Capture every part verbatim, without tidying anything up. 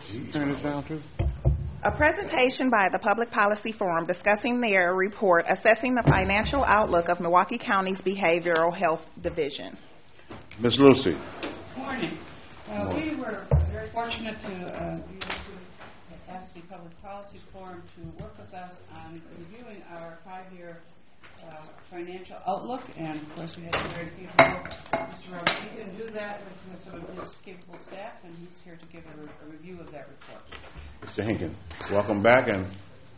Turn this down too. A presentation by the Public Policy Forum discussing their report assessing the financial outlook of Milwaukee County's Behavioral Health Division. Miz Lucy. Good morning. Uh, Good morning. We were very fortunate to uh, be able to ask the Public Policy Forum to work with us on reviewing our five-year uh, financial outlook, and of course we had some very capable Mister Robert. He can do that with, with some of his capable staff, and he's here to give a, re- a review of that report. Mister Hinkin, welcome back. And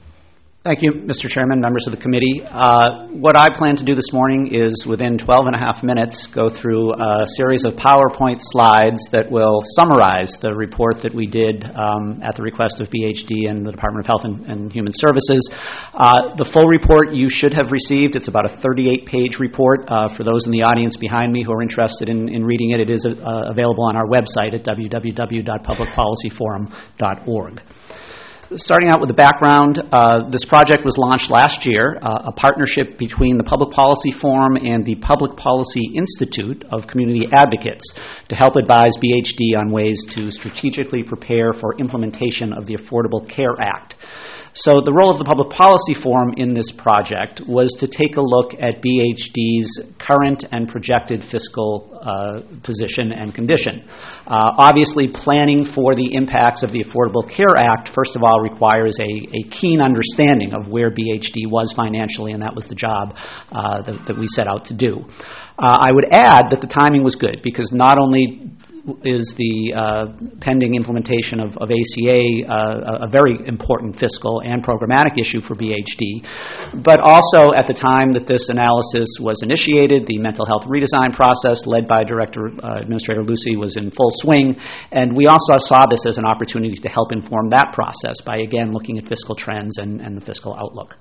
thank you, Mister Chairman, members of the committee. Uh, what I plan to do this morning is, within twelve and a half minutes, go through a series of PowerPoint slides that will summarize the report that we did um, at the request of B H D and the Department of Health and, and Human Services. Uh, the full report you should have received. It's about a thirty-eight page report. Uh, for those in the audience behind me who are interested in, in reading it, it is uh, available on our website at w w w dot public policy forum dot org. Starting out with the background, uh, this project was launched last year, uh, a partnership between the Public Policy Forum and the Public Policy Institute of Community Advocates to help advise B H D on ways to strategically prepare for implementation of the Affordable Care Act. So the role of the Public Policy Forum in this project was to take a look at B H D's current and projected fiscal uh, position and condition. Uh, obviously, planning for the impacts of the Affordable Care Act, first of all, requires a, a keen understanding of where B H D was financially, and that was the job uh, that, that we set out to do. Uh, I would add that the timing was good, because not only is the uh, pending implementation of, of A C A uh, a very important fiscal and programmatic issue for B H D, but also at the time that this analysis was initiated, the mental health redesign process led by Director uh, Administrator Lucy was in full swing, and we also saw this as an opportunity to help inform that process by, again, looking at fiscal trends and, and the fiscal outlook.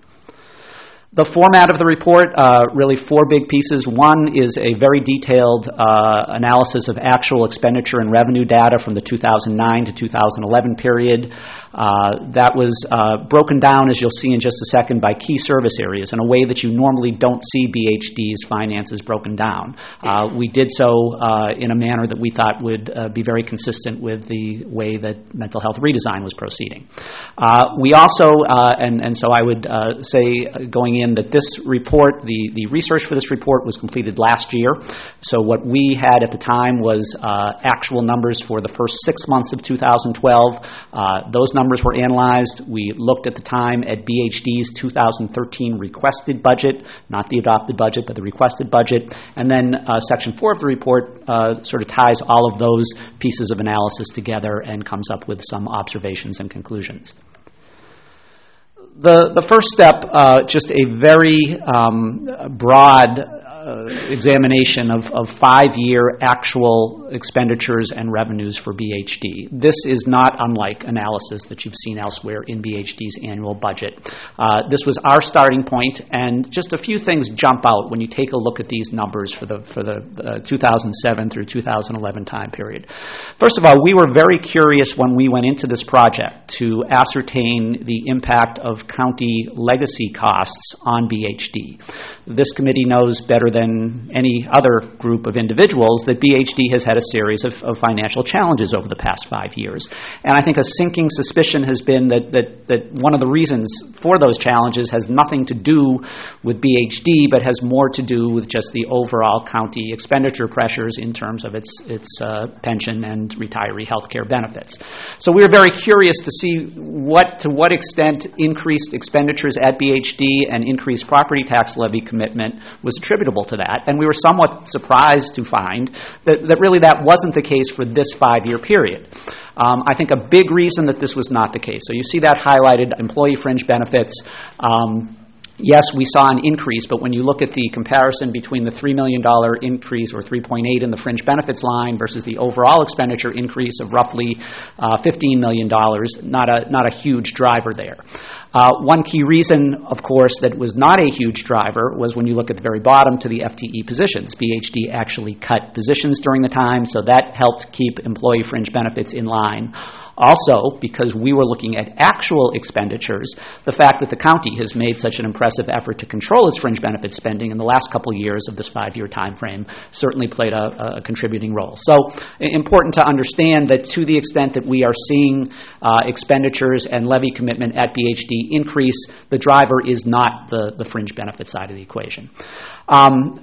The format of the report, uh, really four big pieces. One is a very detailed uh, analysis of actual expenditure and revenue data from the two thousand nine to two thousand eleven period. Uh, that was uh, broken down, as you'll see in just a second, by key service areas in a way that you normally don't see B H D's finances broken down. Uh, we did so uh, in a manner that we thought would uh, be very consistent with the way that mental health redesign was proceeding. Uh, we also, uh, and, and so I would uh, say uh, going in that this report, the, the research for this report was completed last year. So what we had at the time was uh, actual numbers for the first six months of two thousand twelve. Uh, those numbers were analyzed. We looked at the time at B H D's two thousand thirteen requested budget, not the adopted budget, but the requested budget. And then uh, section four of the report uh, sort of ties all of those pieces of analysis together and comes up with some observations and conclusions. The, the first step, uh, just a very um, broad uh, examination of, of five-year actual expenditures and revenues for B H D. This is not unlike analysis that you've seen elsewhere in B H D's annual budget. Uh, this was our starting point, and just a few things jump out when you take a look at these numbers for the for the uh, two thousand seven through two thousand eleven time period. First of all, we were very curious when we went into this project to ascertain the impact of county legacy costs on B H D. This committee knows better than any other group of individuals that B H D has had a series of, of financial challenges over the past five years. And I think a sinking suspicion has been that, that, that one of the reasons for those challenges has nothing to do with B H D, but has more to do with just the overall county expenditure pressures in terms of its, its uh, pension and retiree health care benefits. So we were very curious to see what, to what extent increased expenditures at B H D and increased property tax levy commitment was attributable to that. And we were somewhat surprised to find that, that really that wasn't the case for this five-year period. Um, I think a big reason that this was not the case. So you see that highlighted, employee fringe benefits. Um, Yes, we saw an increase, but when you look at the comparison between the three million dollars increase, or three point eight in the fringe benefits line, versus the overall expenditure increase of roughly uh, fifteen million dollars, not a, not a huge driver there. Uh, one key reason, of course, that was not a huge driver was when you look at the very bottom to the F T E positions. B H D actually cut positions during the time, so that helped keep employee fringe benefits in line. Also, because we were looking at actual expenditures, the fact that the county has made such an impressive effort to control its fringe benefit spending in the last couple years of this five-year time frame certainly played a, a contributing role. So important to understand that to the extent that we are seeing uh, expenditures and levy commitment at B H D increase, the driver is not the, the fringe benefit side of the equation. Um,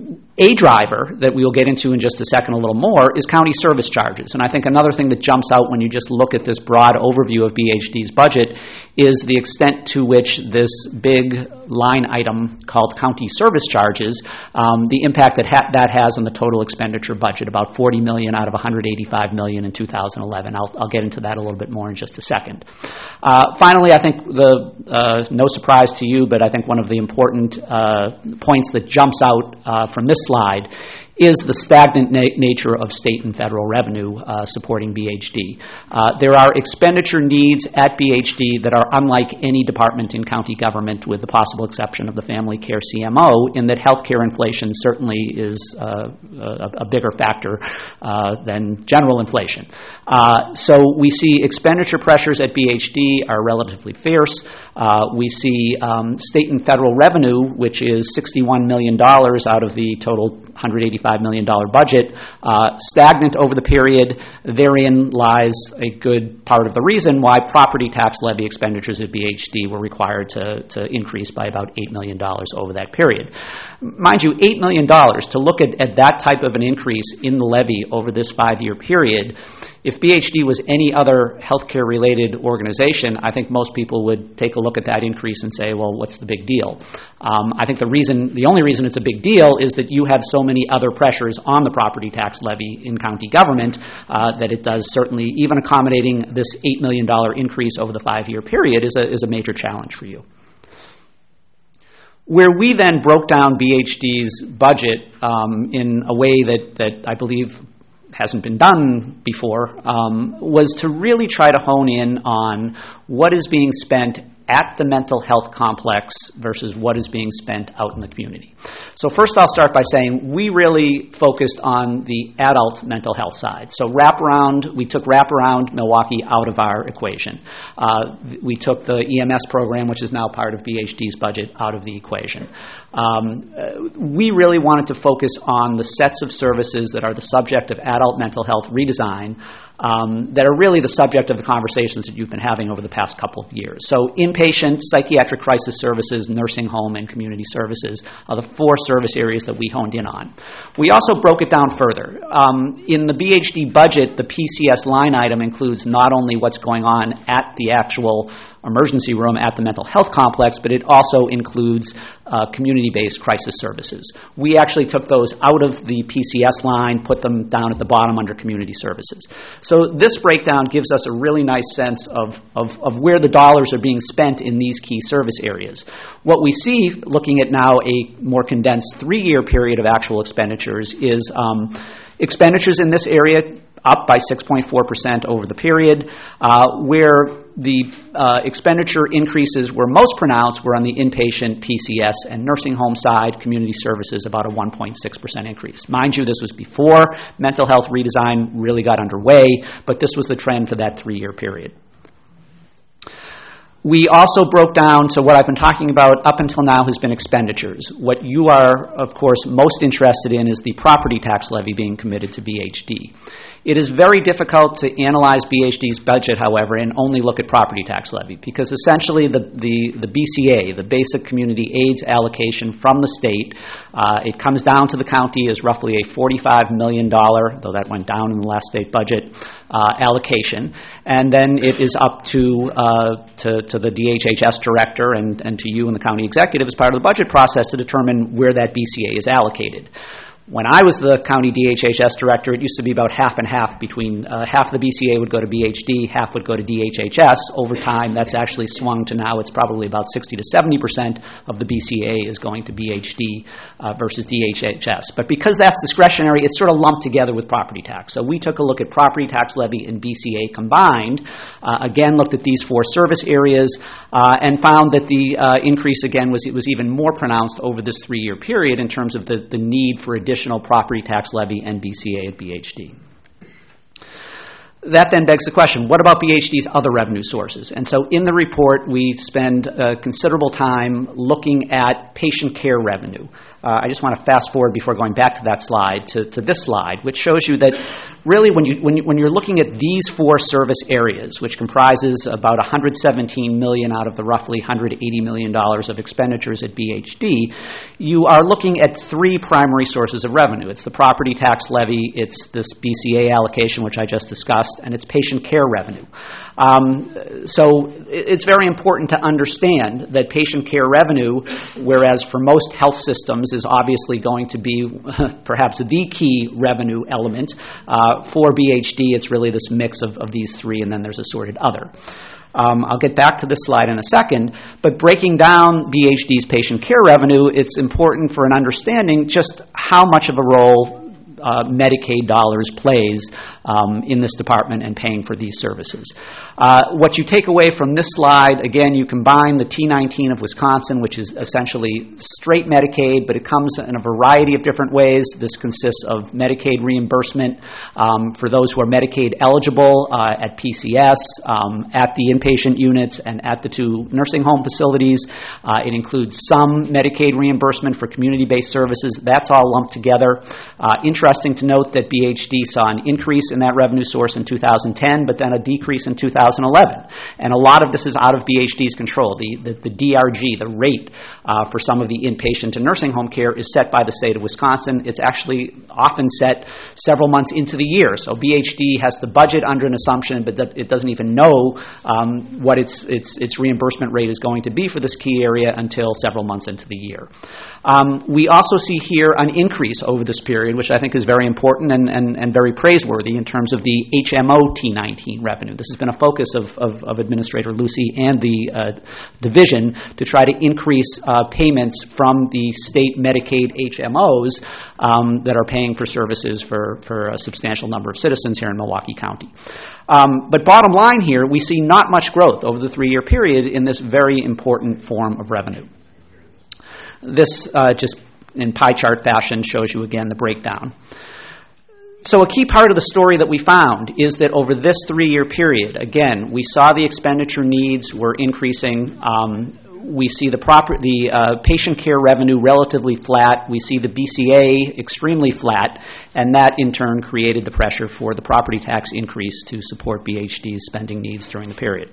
A driver that we will get into in just a second a little more is county service charges. And I think another thing that jumps out when you just look at this broad overview of B H D's budget is the extent to which this big line item called county service charges, um, the impact that ha- that has on the total expenditure budget, about forty million dollars out of one hundred eighty-five million dollars in two thousand eleven. I'll, I'll get into that a little bit more in just a second. Uh, finally, I think the uh, no surprise to you, but I think one of the important uh, points that jumps out uh, from this slide is the stagnant na- nature of state and federal revenue uh, supporting B H D. Uh, there are expenditure needs at B H D that are unlike any department in county government, with the possible exception of the Family Care C M O, in that healthcare inflation certainly is uh, a, a bigger factor uh, than general inflation. Uh, so we see expenditure pressures at B H D are relatively fierce. Uh, we see um, state and federal revenue, which is sixty-one million dollars out of the total one hundred eighty-five million dollars budget, uh, stagnant over the period. Therein lies a good part of the reason why property tax levy expenditures at B H D were required to, to increase by about eight million dollars over that period. Mind you, eight million dollars, to look at, at that type of an increase in the levy over this five-year period, if B H D was any other healthcare-related organization, I think most people would take a look at that increase and say, well, what's the big deal? Um, I think the reason, the only reason it's a big deal is that you have so many other pressures on the property tax levy in county government uh, that it does certainly, even accommodating this eight million dollars increase over the five-year period is a, is a major challenge for you. Where we then broke down B H D's budget um, in a way that, that I believe hasn't been done before, um, was to really try to hone in on what is being spent at the mental health complex versus what is being spent out in the community. So first I'll start by saying we really focused on the adult mental health side. So wraparound, we took wraparound Milwaukee out of our equation. Uh, we took the E M S program, which is now part of B H D's budget, out of the equation. Um, we really wanted to focus on the sets of services that are the subject of adult mental health redesign, Um, that are really the subject of the conversations that you've been having over the past couple of years. So inpatient, psychiatric crisis services, nursing home, and community services are the four service areas that we honed in on. We also broke it down further. Um, in the B H D budget, the P C S line item includes not only what's going on at the actual emergency room at the mental health complex, but it also includes uh, community-based crisis services. We actually took those out of the P C S line, put them down at the bottom under community services. So this breakdown gives us a really nice sense of, of, of where the dollars are being spent in these key service areas. What we see, looking at now a more condensed three-year period of actual expenditures, is um, expenditures in this area up by six point four percent over the period, uh, where the uh, expenditure increases were most pronounced were on the inpatient, P C S, and nursing home side. Community services, about a one point six percent increase. Mind you, this was before mental health redesign really got underway, but this was the trend for that three-year period. We also broke down, so what I've been talking about up until now has been expenditures. What you are, of course, most interested in is the property tax levy being committed to B H D. It is very difficult to analyze B H D's budget, however, and only look at property tax levy, because essentially the, the, the B C A, the Basic Community Aids allocation from the state, uh, it comes down to the county as roughly a forty-five million dollars, though that went down in the last state budget, uh, allocation, and then it is up to, uh, to, to the D H H S director and, and to you and the county executive as part of the budget process to determine where that B C A is allocated. When I was the county D H H S director, it used to be about half and half between uh, half of the B C A would go to B H D, half would go to D H H S. Over time, that's actually swung to now it's probably about sixty to seventy percent of the B C A is going to B H D uh, versus D H H S. But because that's discretionary, it's sort of lumped together with property tax. So we took a look at property tax levy and B C A combined, uh, again looked at these four service areas, uh, and found that the uh, increase again was it was even more pronounced over this three-year period in terms of the, the need for additional property tax levy and B C A at B H D. that then begs the question, what about B H D's other revenue sources? And so in the report, we spend uh, considerable time looking at patient care revenue. Uh, I just want to fast forward before going back to that slide to, to this slide, which shows you that really when, you, when, you, when you're looking at these four service areas, which comprises about one hundred seventeen million dollars out of the roughly one hundred eighty million dollars of expenditures at B H D, you are looking at three primary sources of revenue. It's the property tax levy, it's this B C A allocation, which I just discussed, and it's patient care revenue. Um, so it's very important to understand that patient care revenue, whereas for most health systems is obviously going to be perhaps the key revenue element, uh, for B H D it's really this mix of, of these three, and then there's assorted other. Um, I'll get back to this slide in a second, but breaking down B H D's patient care revenue, it's important for an understanding just how much of a role Uh, Medicaid dollars plays um, in this department and paying for these services. Uh, what you take away from this slide, again, you combine the T nineteen of Wisconsin, which is essentially straight Medicaid, but it comes in a variety of different ways. This consists of Medicaid reimbursement um, for those who are Medicaid eligible uh, at P C S, um, at the inpatient units, and at the two nursing home facilities. Uh, it includes some Medicaid reimbursement for community-based services. That's all lumped together. Uh, Interesting to note that B H D saw an increase in that revenue source in two thousand ten, but then a decrease in two thousand eleven. And a lot of this is out of B H D's control. The, the, the D R G, the rate uh, for some of the inpatient and nursing home care, is set by the state of Wisconsin. It's actually often set several months into the year. So B H D has the budget under an assumption, but it doesn't even know um, what its, its, its reimbursement rate is going to be for this key area until several months into the year. Um, we also see here an increase over this period, which I think is very important and, and, and very praiseworthy in terms of the H M O T nineteen revenue. This has been a focus of, of, of Administrator Lucy and the uh, division to try to increase uh, payments from the state Medicaid H M Os um, that are paying for services for, for a substantial number of citizens here in Milwaukee County. Um, but bottom line here, we see not much growth over the three-year period in this very important form of revenue. This uh, just in pie chart fashion shows you again the breakdown. So a key part of the story that we found is that over this three-year period, again, we saw the expenditure needs were increasing. Um, we see the proper the uh, patient care revenue relatively flat. We see the B C A extremely flat, and that in turn created the pressure for the property tax increase to support B H D's spending needs during the period.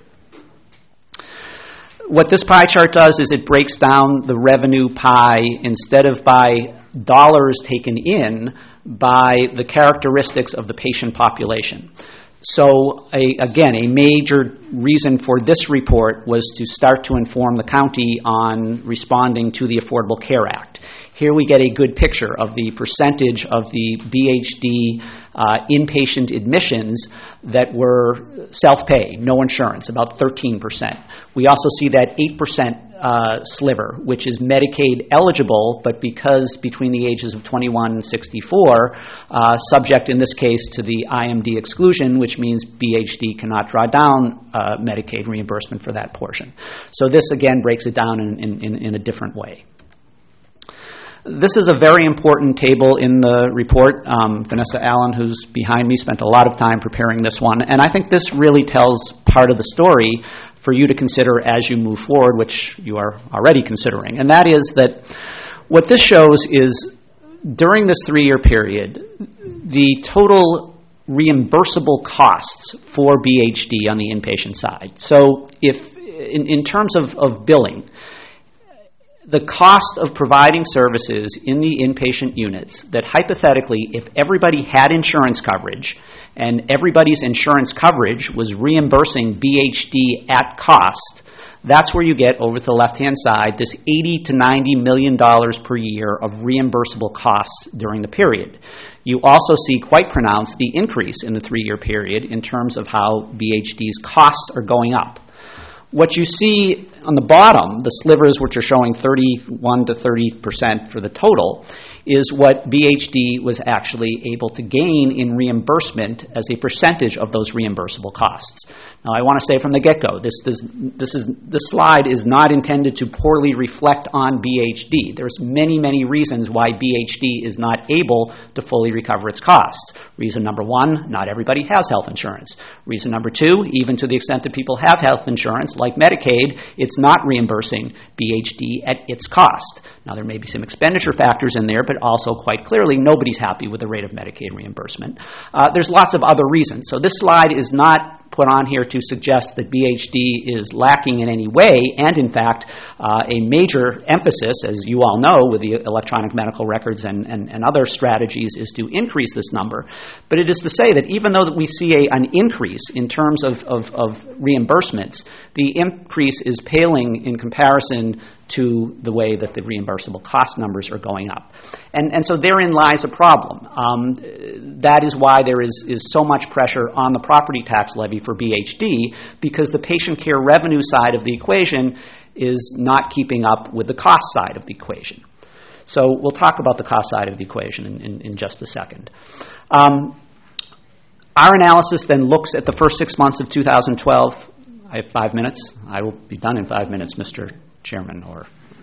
What this pie chart does is it breaks down the revenue pie instead of by dollars taken in, by the characteristics of the patient population. So, a, again, a major reason for this report was to start to inform the county on responding to the Affordable Care Act. Here we get a good picture of the percentage of the B H D uh, inpatient admissions that were self-pay, no insurance, about thirteen percent. We also see that eight percent uh, sliver, which is Medicaid eligible, but because between the ages of twenty-one and sixty-four, uh, subject in this case to the I M D exclusion, which means B H D cannot draw down uh, Medicaid reimbursement for that portion. So this again breaks it down in, in, in a different way. This is a very important table in the report. Um, Vanessa Allen, who's behind me, spent a lot of time preparing this one, and I think this really tells part of the story for you to consider as you move forward, which you are already considering, and that is that what this shows is during this three-year period, the total reimbursable costs for B H D on the inpatient side. So if in, in terms of, of billing, the cost of providing services in the inpatient units that hypothetically, if everybody had insurance coverage and everybody's insurance coverage was reimbursing B H D at cost, that's where you get, over to the left-hand side, this eighty to ninety million dollars per year of reimbursable costs during the period. You also see quite pronounced the increase in the three-year period in terms of how B H D's costs are going up. What you see on the bottom, the slivers which are showing thirty-one to thirty percent for the total, is what B H D was actually able to gain in reimbursement as a percentage of those reimbursable costs. Now, I want to say from the get-go, this, this, this, is, this slide is not intended to poorly reflect on B H D. There's many, many reasons why B H D is not able to fully recover its costs. Reason number one, not everybody has health insurance. Reason number two, even to the extent that people have health insurance, like Medicaid, it's not reimbursing B H D at its cost. Now, there may be some expenditure factors in there, but also quite clearly, nobody's happy with the rate of Medicaid reimbursement. Uh, there's lots of other reasons. So this slide is not put on here to suggest that B H D is lacking in any way, and in fact, uh, a major emphasis, as you all know, with the electronic medical records and, and, and other strategies, is to increase this number. But it is to say that even though that we see a, an increase in terms of, of, of reimbursements, the increase is paling in comparison to the way that the reimbursable cost numbers are going up. And, and so therein lies a problem. Um, that is why there is, is so much pressure on the property tax levy for B H D, because the patient care revenue side of the equation is not keeping up with the cost side of the equation. So we'll talk about the cost side of the equation in, in, in just a second. Um, our analysis then looks at the first six months of two thousand twelve. I have five minutes. I will be done in five minutes, Mister Chairman. Or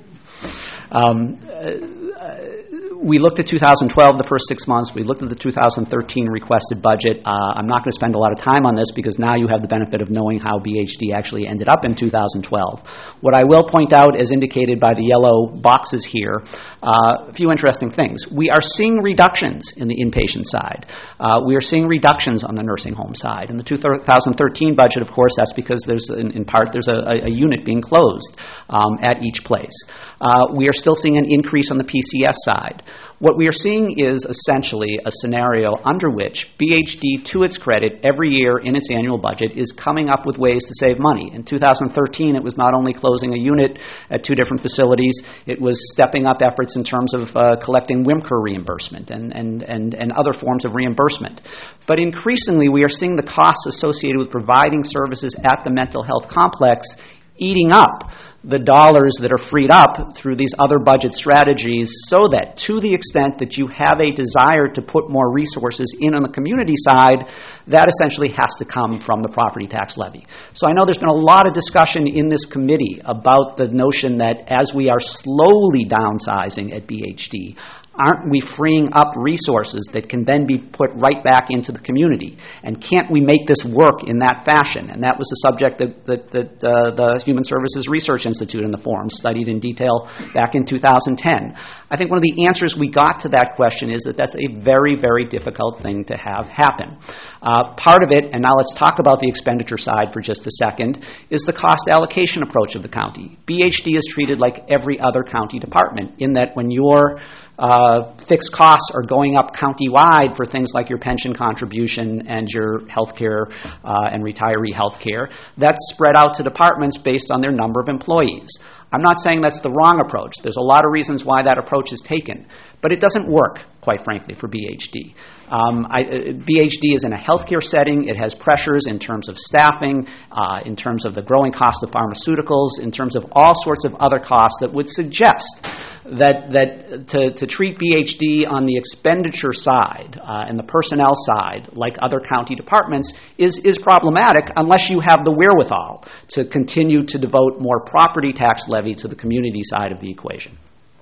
um, uh, we looked at two thousand twelve, the first six months. We looked at the two thousand thirteen requested budget. Uh, I'm not going to spend a lot of time on this because now you have the benefit of knowing how B H D actually ended up in two thousand twelve. What I will point out, as indicated by the yellow boxes here, uh, a few interesting things. We are seeing reductions in the inpatient side. Uh, we are seeing reductions on the nursing home side. In the two thousand thirteen budget, of course, that's because there's, in, in part, there's a, a unit being closed um, at each place. Uh, we are still seeing an increase on the P C S side. What we are seeing is essentially a scenario under which B H D, to its credit, every year in its annual budget is coming up with ways to save money. In two thousand thirteen, it was not only closing a unit at two different facilities, it was stepping up efforts in terms of uh, collecting W I M C R reimbursement and, and, and, and other forms of reimbursement. But increasingly, we are seeing the costs associated with providing services at the mental health complex eating up the dollars that are freed up through these other budget strategies, so that to the extent that you have a desire to put more resources in on the community side, that essentially has to come from the property tax levy. So I know there's been a lot of discussion in this committee about the notion that as we are slowly downsizing at B H D, aren't we freeing up resources that can then be put right back into the community? And can't we make this work in that fashion? And that was the subject that, that, that uh, the Human Services Research Institute in the forum studied in detail back in two thousand ten. I think one of the answers we got to that question is that that's a very, very difficult thing to have happen. Uh, part of it, and now let's talk about the expenditure side for just a second, is the cost allocation approach of the county. B H D is treated like every other county department in that when your Uh, fixed costs are going up countywide for things like your pension contribution and your health care uh, and retiree health care. That's spread out to departments based on their number of employees. I'm not saying that's the wrong approach. There's a lot of reasons why that approach is taken. But it doesn't work, quite frankly, for B H D. Um, I, uh, B H D is in a healthcare setting. It has pressures in terms of staffing, uh, in terms of the growing cost of pharmaceuticals, in terms of all sorts of other costs that would suggest that that to, to treat B H D on the expenditure side uh, and the personnel side, like other county departments, is, is problematic unless you have the wherewithal to continue to devote more property tax levy to the community side of the equation.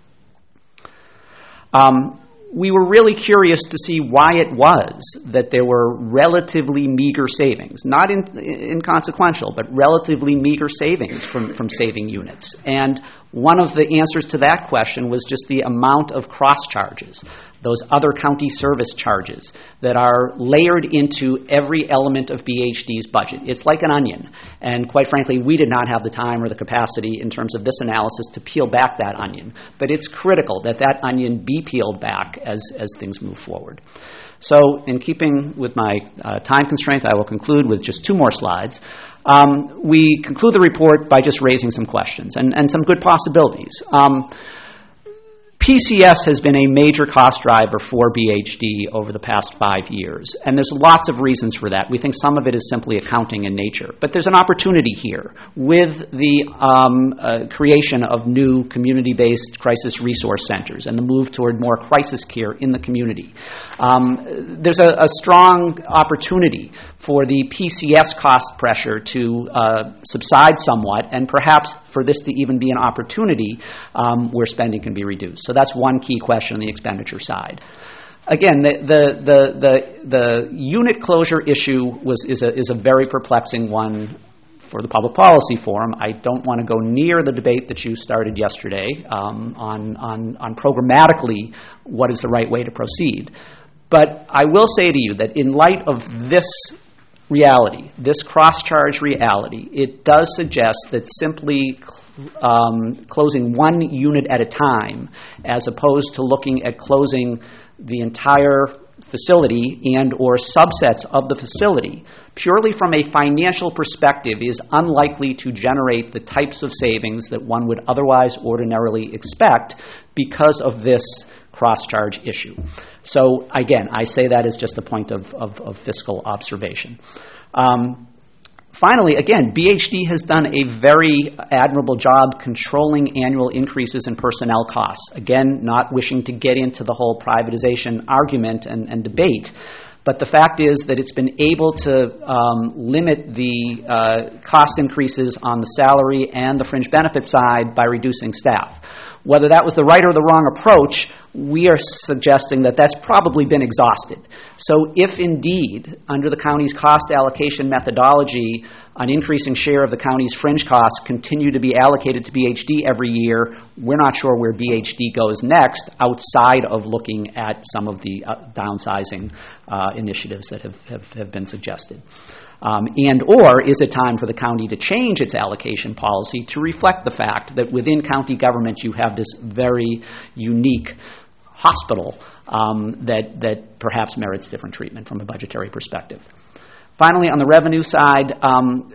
Um, we were really curious to see why it was that there were relatively meager savings, not in, inconsequential, but relatively meager savings from, from saving units. And one of the answers to that question was just the amount of cross charges, those other county service charges that are layered into every element of B H D's budget. It's like an onion. And quite frankly, we did not have the time or the capacity in terms of this analysis to peel back that onion. But it's critical that that onion be peeled back as, as things move forward. So in keeping with my uh, time constraint, I will conclude with just two more slides. Um, we conclude the report by just raising some questions and, and some good possibilities. Um, P C S has been a major cost driver for B H D over the past five years, and there's lots of reasons for that. We think some of it is simply accounting in nature, but there's an opportunity here with the um, uh, creation of new community-based crisis resource centers and the move toward more crisis care in the community. Um, there's a, a strong opportunity for the P C S cost pressure to uh, subside somewhat, and perhaps for this to even be an opportunity um, where spending can be reduced. So that's one key question on the expenditure side. Again, the the the the, the unit closure issue was is a is a very perplexing one for the Public Policy Forum. I don't want to go near the debate that you started yesterday um, on on on programmatically what is the right way to proceed. But I will say to you that in light of this reality, this cross-charge reality, it does suggest that simply um, closing one unit at a time, as opposed to looking at closing the entire facility and or subsets of the facility, purely from a financial perspective, is unlikely to generate the types of savings that one would otherwise ordinarily expect because of this cross-charge issue. So again, I say that as just a point of, of, of fiscal observation. Um, finally, again, B H D has done a very admirable job controlling annual increases in personnel costs. Again, not wishing to get into the whole privatization argument and, and debate, but the fact is that it's been able to um, limit the uh, cost increases on the salary and the fringe benefit side by reducing staff. Whether that was the right or the wrong approach, we are suggesting that that's probably been exhausted. So if indeed, under the county's cost allocation methodology, an increasing share of the county's fringe costs continue to be allocated to B H D every year, we're not sure where B H D goes next outside of looking at some of the uh, downsizing uh, initiatives that have, have, have been suggested. Um, and or is it time for the county to change its allocation policy to reflect the fact that within county government you have this very unique hospital um, that, that perhaps merits different treatment from a budgetary perspective. Finally, on the revenue side, um,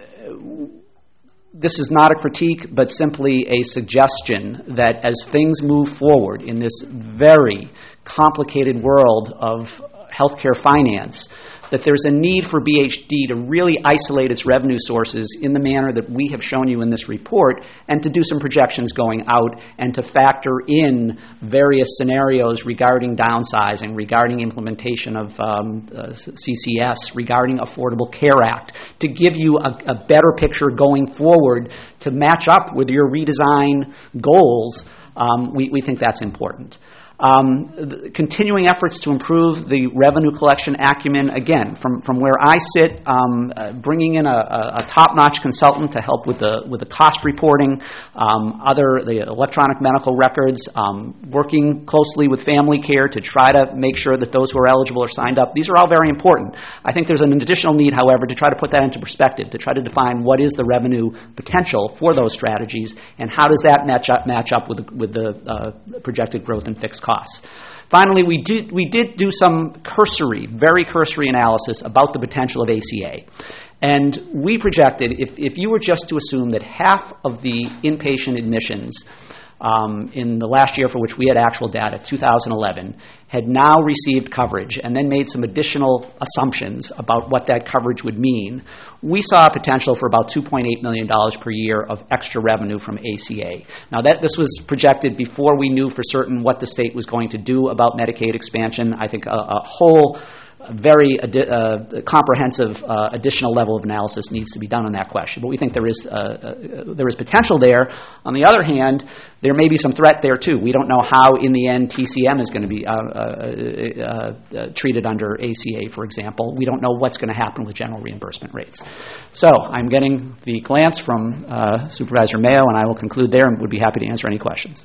this is not a critique, but simply a suggestion that as things move forward in this very complicated world of healthcare finance, that there's a need for B H D to really isolate its revenue sources in the manner that we have shown you in this report, and to do some projections going out and to factor in various scenarios regarding downsizing, regarding implementation of um, uh, C C S, regarding Affordable Care Act, to give you a, a better picture going forward to match up with your redesign goals. Um, we, we think that's important. Um, continuing efforts to improve the revenue collection acumen, again, from, from where I sit, um, uh, bringing in a, a, a top-notch consultant to help with the with the cost reporting, um, other the electronic medical records, um, working closely with family care to try to make sure that those who are eligible are signed up. These are all very important. I think there's an additional need, however, to try to put that into perspective, to try to define what is the revenue potential for those strategies and how does that match up match up with the, with the uh, projected growth in fixed costs. costs. Finally, we did, we did do some cursory, very cursory analysis about the potential of A C A. And we projected, if, if you were just to assume that half of the inpatient admissions um, in the last year for which we had actual data, two thousand eleven, had now received coverage, and then made some additional assumptions about what that coverage would mean, we saw a potential for about two point eight million dollars per year of extra revenue from A C A. Now, that this was projected before we knew for certain what the state was going to do about Medicaid expansion. I think a, a whole very adi- uh, comprehensive uh, additional level of analysis needs to be done on that question. But we think there is uh, uh, there is potential there. On the other hand, there may be some threat there too. We don't know how, in the end, T C M is going to be uh, uh, uh, uh, treated under A C A, for example. We don't know what's going to happen with general reimbursement rates. So I'm getting the glance from uh, Supervisor Mayo, and I will conclude there and would be happy to answer any questions.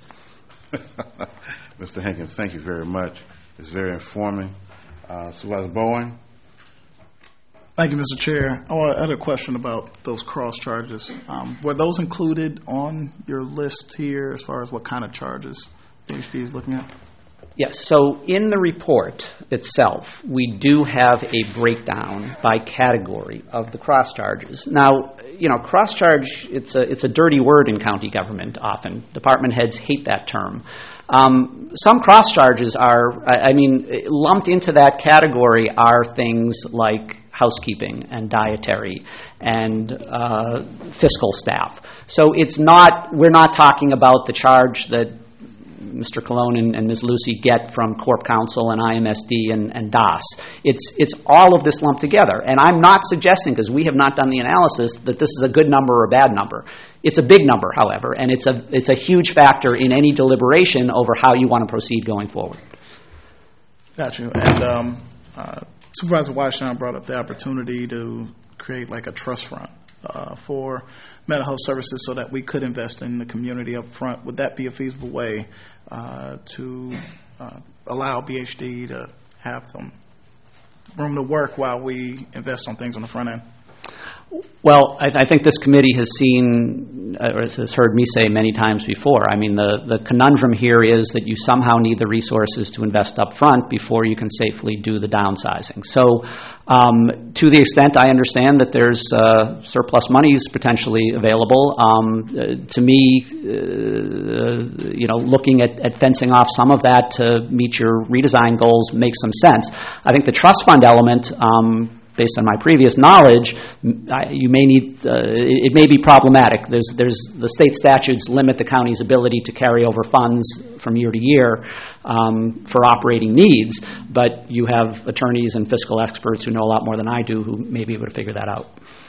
Mister Hankins, thank you very much. It's very informing. Uh, Supervisor Bowen? Thank you, Mister Chair. I had a question about those cross charges. Um, were those included on your list here as far as what kind of charges B H D is looking at? Yes, so in the report itself, we do have a breakdown by category of the cross charges. Now, you know, cross charge, it's a, it's a dirty word in county government often. Department heads hate that term. Um, some cross charges are, I, I mean, lumped into that category are things like housekeeping and dietary and uh, fiscal staff. So it's not, we're not talking about the charge that Mister Colon and, and Miz Lucy get from Corp Council and I M S D and, and D O S. It's, it's all of this lumped together. And I'm not suggesting, because we have not done the analysis, that this is a good number or a bad number. It's a big number, however, and it's a, it's a huge factor in any deliberation over how you want to proceed going forward. Got you. And um, uh, Supervisor Weishawn brought up the opportunity to create like a trust fund uh, for mental health services so that we could invest in the community up front. Would that be a feasible way uh, to uh, allow B H D to have some room to work while we invest on things on the front end? Well, I, I think this committee has seen, or has heard me say many times before, I mean, the, the conundrum here is that you somehow need the resources to invest up front before you can safely do the downsizing. So um, to the extent I understand that there's uh, surplus monies potentially available, um, uh, to me, uh, you know, looking at, at fencing off some of that to meet your redesign goals makes some sense. I think the trust fund element, um, based on my previous knowledge, I, you may need, uh, it, it may be problematic. There's, there's the state statutes limit the county's ability to carry over funds from year to year um, for operating needs, but you have attorneys and fiscal experts who know a lot more than I do who may be able to figure that out.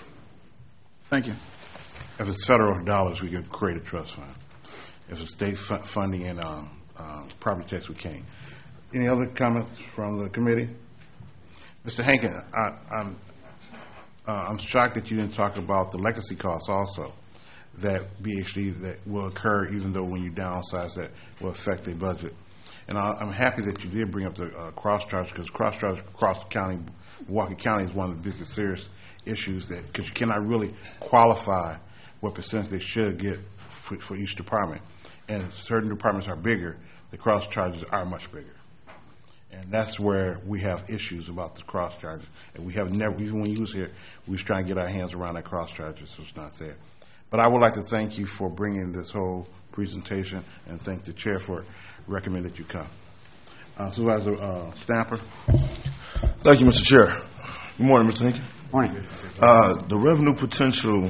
Thank you. If it's federal dollars, we could create a trust fund. If it's state fu- funding and um, uh, property tax, we can't. Any other comments from the committee? Mister Hankin, I, I'm, uh, I'm shocked that you didn't talk about the legacy costs also that B H D that will occur even though when you downsize that will affect their budget. And I, I'm happy that you did bring up the uh, cross charge because cross charge across the county, Milwaukee County is one of the biggest serious issues that because you cannot really qualify what percentage they should get for, for each department. And certain departments are bigger, the cross charges are much bigger. And that's where we have issues about the cross charges. And we have never, even when you was here, we was trying to get our hands around that cross charges, so it's not there. But I would like to thank you for bringing this whole presentation and thank the chair for recommending that you come. Uh, Supervisor uh, Stamper. Thank you, Mister Chair. Good morning, Mister Hinkin. Morning. Uh, the revenue potential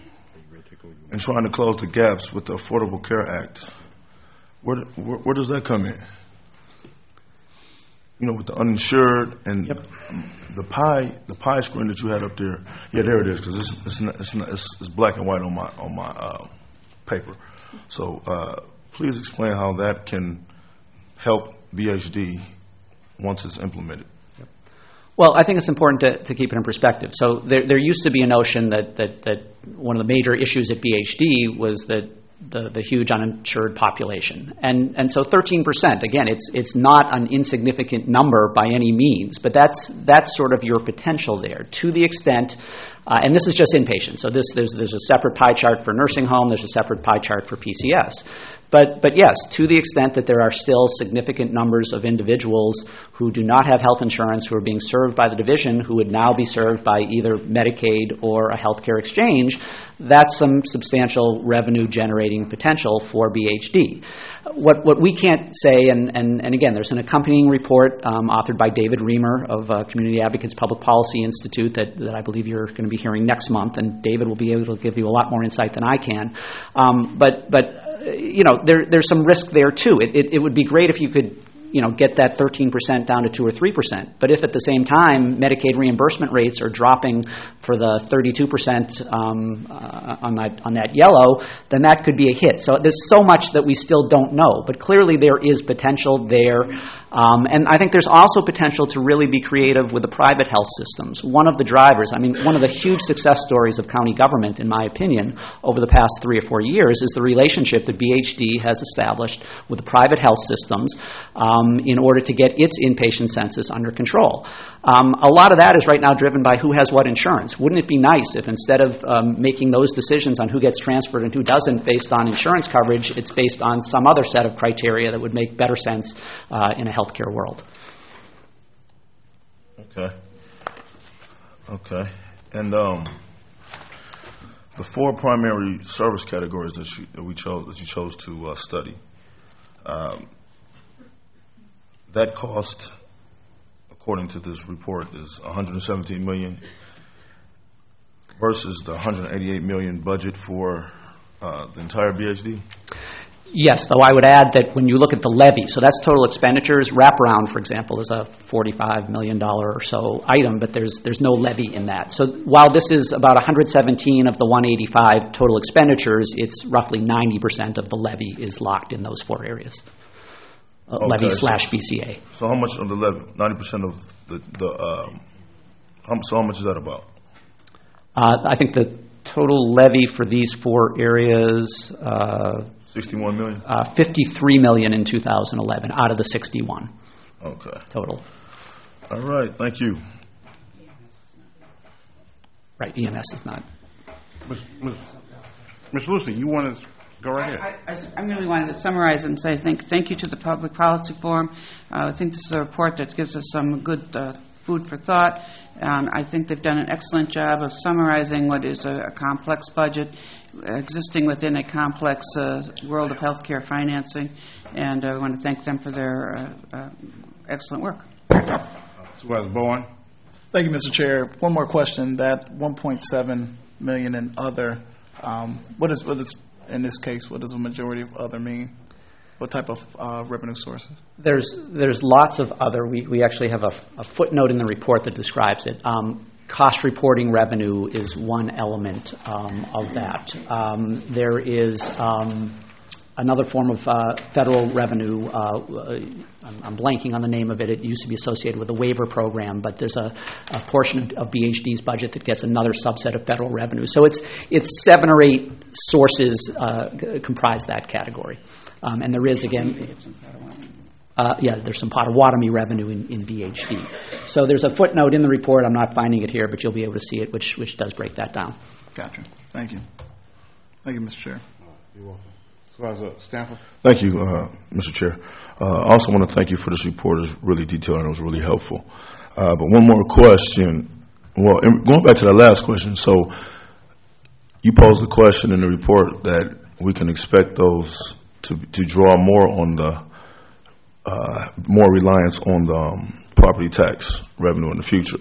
in trying to close the gaps with the Affordable Care Act, where, where, where does that come in? You know, with the uninsured and yep. the pie, the pie screen that you had up there. Yeah, there it is. Because it's it's, not, it's, not, it's it's black and white on my on my uh, paper. So uh, please explain how that can help B H D once it's implemented. Yep. Well, I think it's important to, to keep it in perspective. So there there used to be a notion that that that one of the major issues at B H D was that The, the huge uninsured population. And and so thirteen percent, again, it's it's not an insignificant number by any means, but that's that's sort of your potential there to the extent, uh, and this is just inpatient. So this there's there's a separate pie chart for nursing home, there's a separate pie chart for P C S. But but yes, to the extent that there are still significant numbers of individuals who do not have health insurance who are being served by the division who would now be served by either Medicaid or a healthcare exchange, that's some substantial revenue generating potential for B H D. What what we can't say, and, and, and again, there's an accompanying report um, authored by David Reamer of uh, Community Advocates Public Policy Institute that, that I believe you're going to be hearing next month, and David will be able to give you a lot more insight than I can. Um, but, but uh, you know, there, there's some risk there too. It, it, it would be great if you could you know, get that thirteen percent down to two or three percent. But if at the same time Medicaid reimbursement rates are dropping for the thirty-two percent um, uh, on that on that yellow, then that could be a hit. So there's so much that we still don't know. But clearly there is potential there. Um, and I think there's also potential to really be creative with the private health systems. One of the drivers, I mean, one of the huge success stories of county government, in my opinion, over the past three or four years is the relationship that B H D has established with the private health systems. Um, um, in order to get its inpatient census under control. Um, a lot of that is right now driven by who has what insurance. Wouldn't it be nice if instead of um, making those decisions on who gets transferred and who doesn't based on insurance coverage, it's based on some other set of criteria that would make better sense uh, in a healthcare world? Okay. Okay. And um, the four primary service categories that you, that we chose that you chose to uh, study, um, that cost, according to this report, is one hundred seventeen million dollars versus the one hundred eighty-eight million dollars budget for uh, the entire B H D. Yes, though I would add that when you look at the levy, so that's total expenditures. Wraparound, for example, is a forty-five million dollars or so item, but there's there's no levy in that. So while this is about one hundred seventeen of the one hundred eighty-five total expenditures, it's roughly ninety percent of the levy is locked in those four areas. Uh, Okay, levy so- slash B C A. So how much of the levy? Ninety percent of the the. Um, how, so how much is that about? Uh, I think the total levy for these four areas, uh, Sixty-one million. uh, fifty-three million dollars in two thousand eleven out of the sixty-one Okay. total. All right. Thank you. Right, E M S is not. Miz Miz Miz Lucy, you want to go right ahead? I, I, I really wanted to summarize and say thank, thank you to the Public Policy Forum. Uh, I think this is a report that gives us some good uh, food for thought. Um, I think they've done an excellent job of summarizing what is a, a complex budget existing within a complex uh, world of healthcare financing, and uh, I want to thank them for their uh, uh, excellent work. Supervisor Bowen? Thank you, Mister Chair. One more question. That one point seven million dollars in other, um, what is, what is, in this case, what does the majority of other mean? What type of uh, revenue sources? There's there's lots of other. We, we actually have a, a footnote in the report that describes it. Um, cost reporting revenue is one element um, of that. Um, there is um, another form of uh, federal revenue. Uh, I'm, I'm blanking on the name of it. It used to be associated with the waiver program, but there's a, a portion of B H D's budget that gets another subset of federal revenue. So it's it's seven or eight sources uh, c- comprise that category. Um, and there is, again, uh, yeah, there's some Potawatomi revenue in, in B H D. So there's a footnote in the report. I'm not finding it here, but you'll be able to see it, which which does break that down. Gotcha. Thank you. Thank you, Mister Chair. You're welcome. Supervisor Stanford? Thank you, uh, Mister Chair. Uh, I also want to thank you for this report. It's really detailed and it was really helpful. Uh, but one more question. Well, in, going back to that last question, so you posed the question in the report that we can expect those to to draw more on the uh, more reliance on the um, property tax revenue in the future.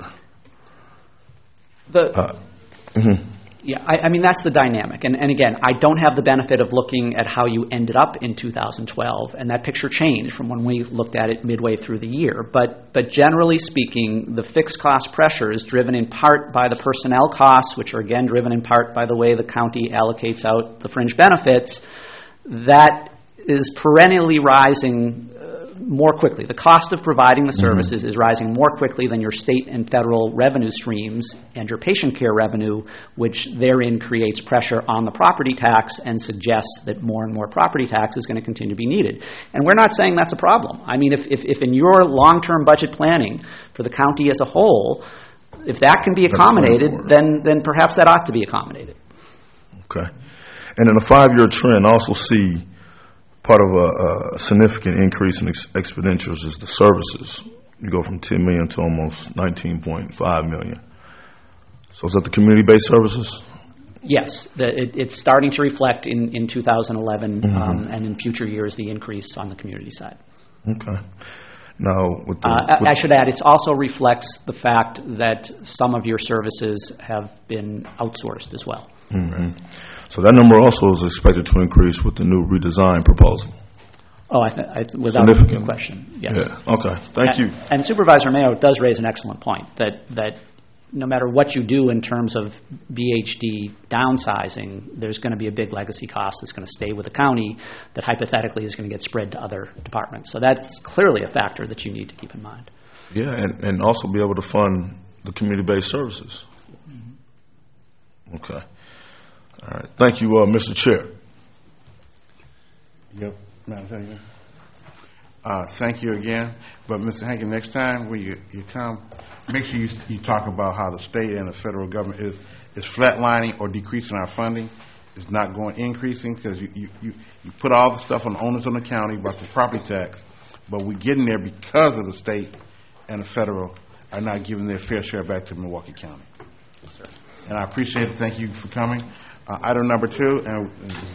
The, Uh, mhm. yeah, I, I mean, that's the dynamic. And, and again, I don't have the benefit of looking at how you ended up in two thousand twelve, and that picture changed from when we looked at it midway through the year. But, but generally speaking, the fixed cost pressure is driven in part by the personnel costs, which are again driven in part by the way the county allocates out the fringe benefits. That is perennially rising uh, more quickly. The cost of providing the services mm-hmm. is rising more quickly than your state and federal revenue streams and your patient care revenue, which therein creates pressure on the property tax and suggests that more and more property tax is going to continue to be needed. And we're not saying that's a problem. I mean, if, if, if in your long-term budget planning for the county as a whole, if that can be accommodated, then, then perhaps that ought to be accommodated. Okay. And in a five-year trend, I also see part of a, a significant increase in ex- expenditures is the services. You go from ten million to almost nineteen point five million. So is that the community-based services? Yes, the, it, it's starting to reflect in, in two thousand eleven Mm-hmm. um, and in future years the increase on the community side. Okay. Now, with the, Uh, with I should add, it also reflects the fact that some of your services have been outsourced as well. Mm-hmm. So that number also is expected to increase with the new redesign proposal. Oh, I th- I, without Significant. question, yes. Yeah. Okay. Thank you. And, and Supervisor Mayo does raise an excellent point, that, that no matter what you do in terms of B H D downsizing, there's going to be a big legacy cost that's going to stay with the county that hypothetically is going to get spread to other departments. So that's clearly a factor that you need to keep in mind. Yeah, and, and also be able to fund the community-based services. Mm-hmm. Okay. All right. Thank you, uh, Mister Chair. Yep. Madam Secretary. Uh, thank you again. But Mister Hankin, next time when you, you come, make sure you, you talk about how the state and the federal government is, is flatlining or decreasing our funding. It's not going increasing because you, you, you, you put all the stuff on the onus on the county about the property tax, but we're getting there because of the state and the federal are not giving their fair share back to Milwaukee County. Yes, sir. And I appreciate it. Thank you for coming. Uh, item number two, and